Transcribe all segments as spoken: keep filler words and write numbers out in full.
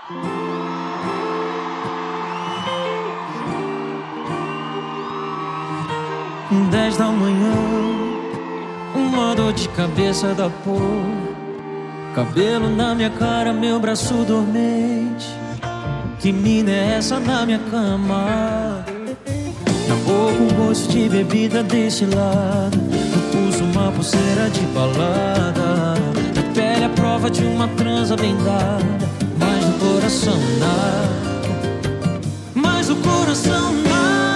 Dez da manhã, uma dor de cabeça da porra. Cabelo na minha cara, meu braço dormente. Que mina é essa na minha cama? Na boca um gosto de bebida destilada, no pulso uma pulseira de balada, na pele a prova de uma transa bem dada, mas no coração nada, mas no coração nada.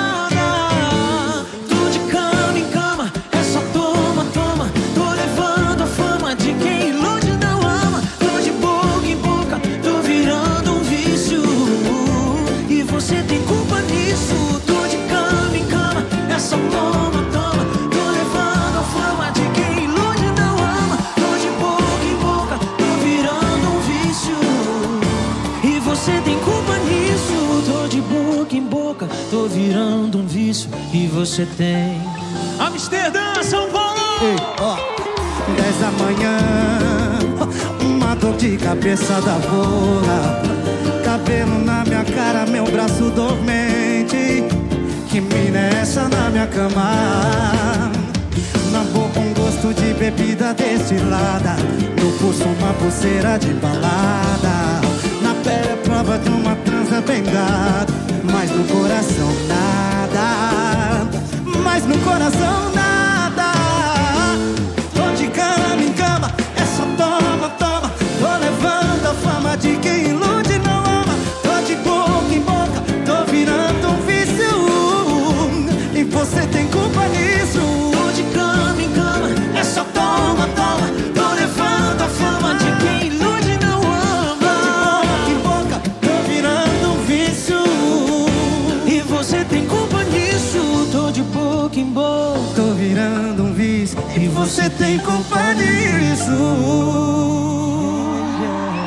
Tô de cama em cama, é só toma, toma. Tô levando a fama de quem ilude não ama. Tô de boca em boca, tô virando um vício, e você tem culpa nisso. Tô de cama em cama, é só toma, toma. Tô levando a fama de quem ilude não ama. Tô de boca em boca, tô virando um vício, e você tem culpa nisso. Tô de boca em boca, tô virando um vício, e você tem. Amsterdã, São Paulo! Ei, ó, dez da manhã, uma dor de cabeça da porra. Cabelo na minha cara, meu braço dormente. Que mina é essa na minha cama? Na boca um gosto de bebida destilada, no pulso uma pulseira de balada, na pele a prova de uma transa bem dada, mas no coração nada, mas no coração nada. Tô de cama em cama, é só toma, toma. Tô levando a fama de quem ilude não ama. Tô de boca em boca, tô virando um vício, e você tem culpa nisso. Tô de cama em cama, é só toma, toma. Tô levando a fama de quem ilude não ama. Tô de boca em boca, tô virando um vício, E você tem culpa nisso. Tô de boca em boca, tô virando um vício, e você tem culpa nisso.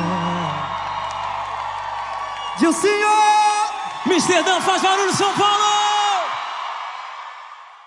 Dilcinho! Amsterdã, faz barulho, São Paulo!